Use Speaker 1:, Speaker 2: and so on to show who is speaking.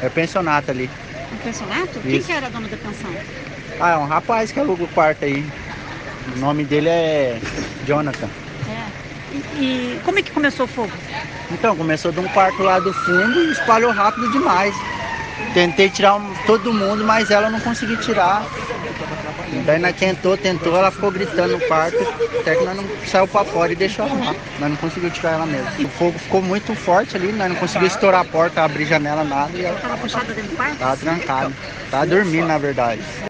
Speaker 1: É pensionato ali.
Speaker 2: Um pensionato? Quem
Speaker 1: Isso.
Speaker 2: que era dono da pensão?
Speaker 1: Ah, é um rapaz que aluga o quarto aí. O nome dele é Jonathan.
Speaker 2: É. E como é que começou o fogo?
Speaker 1: Então, começou de um quarto lá do fundo e espalhou rápido demais. Tentei tirar todo mundo, mas ela não conseguiu tirar. Daí nós tentou, ela ficou gritando no quarto, até que nós não saiu pra fora e deixou ela lá. Nós não conseguimos tirar ela mesmo. O fogo ficou muito forte ali, nós não conseguimos estourar a porta, abrir janela, nada. E ela
Speaker 2: Estava puxada dentro do quarto?
Speaker 1: tava trancada. Tava dormindo, na verdade.